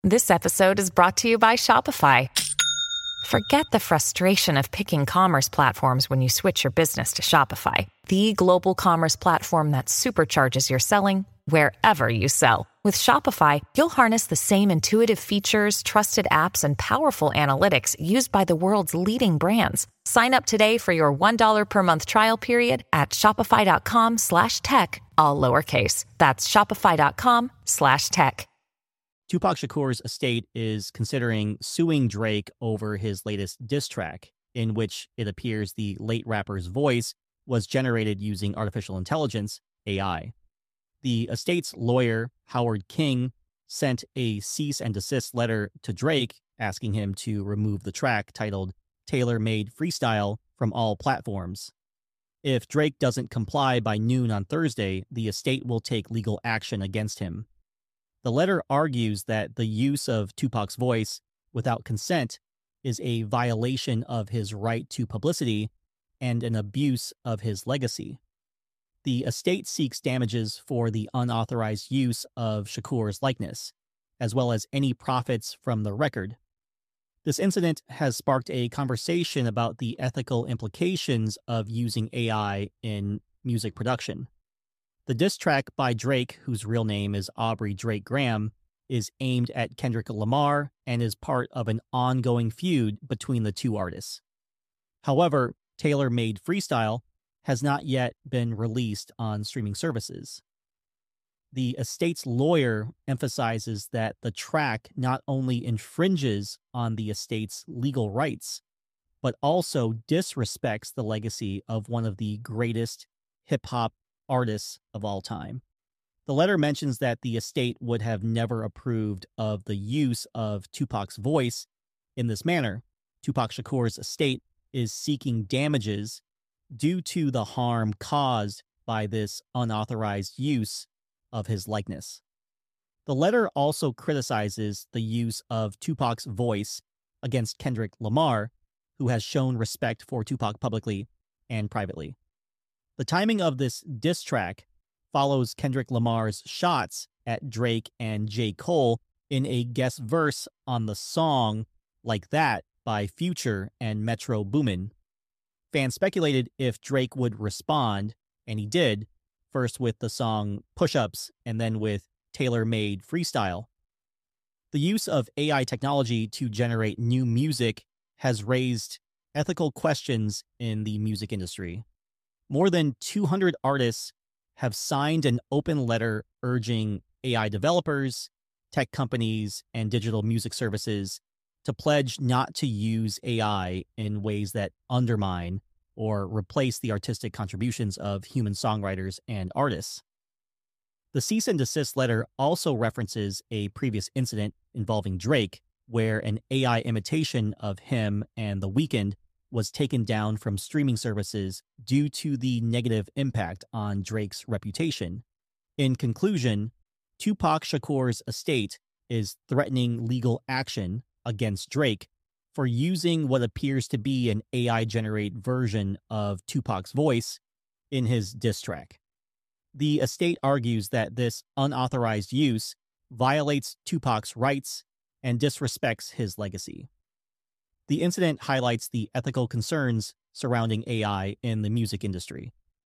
This episode is brought to you by Shopify. Forget the frustration of picking commerce platforms when you switch your business to Shopify, the global commerce platform that supercharges your selling wherever you sell. With Shopify, you'll harness the same intuitive features, trusted apps, and powerful analytics used by the world's leading brands. Sign up today for your $1 per month trial period at shopify.com/tech, all lowercase. That's shopify.com/tech. Tupac Shakur's estate is considering suing Drake over his latest diss track, in which it appears the late rapper's voice was generated using artificial intelligence, AI. The estate's lawyer, Howard King, sent a cease and desist letter to Drake asking him to remove the track titled Tailor Made Freestyle from all platforms. If Drake doesn't comply by noon on Thursday, the estate will take legal action against him. The letter argues that the use of Tupac's voice without consent is a violation of his right to publicity and an abuse of his legacy. The estate seeks damages for the unauthorized use of Shakur's likeness, as well as any profits from the record. This incident has sparked a conversation about the ethical implications of using AI in music production. The diss track by Drake, whose real name is Aubrey Drake Graham, is aimed at Kendrick Lamar and is part of an ongoing feud between the two artists. However, Tailor Made Freestyle has not yet been released on streaming services. The estate's lawyer emphasizes that the track not only infringes on the estate's legal rights, but also disrespects the legacy of one of the greatest hip-hop artists of all time. The letter mentions that the estate would have never approved of the use of Tupac's voice in this manner. Tupac Shakur's estate is seeking damages due to the harm caused by this unauthorized use of his likeness. The letter also criticizes the use of Tupac's voice against Kendrick Lamar, who has shown respect for Tupac publicly and privately. The timing of this diss track follows Kendrick Lamar's shots at Drake and J. Cole in a guest verse on the song Like That by Future and Metro Boomin. Fans speculated if Drake would respond, and he did, first with the song Push-Ups and then with Tailor Made Freestyle. The use of AI technology to generate new music has raised ethical questions in the music industry. More than 200 artists have signed an open letter urging AI developers, tech companies, and digital music services to pledge not to use AI in ways that undermine or replace the artistic contributions of human songwriters and artists. The cease and desist letter also references a previous incident involving Drake, where an AI imitation of him and The Weeknd was taken down from streaming services due to the negative impact on Drake's reputation. In conclusion, Tupac Shakur's estate is threatening legal action against Drake for using what appears to be an AI-generated version of Tupac's voice in his diss track. The estate argues that this unauthorized use violates Tupac's rights and disrespects his legacy. The incident highlights the ethical concerns surrounding AI in the music industry.